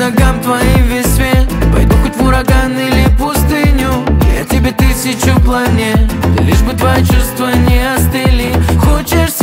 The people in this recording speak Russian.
ногам твоим весь свет. Пойду хоть в ураган или пустыню, я тебе тысячу планет, лишь бы твои чувства не остыли. Хочешь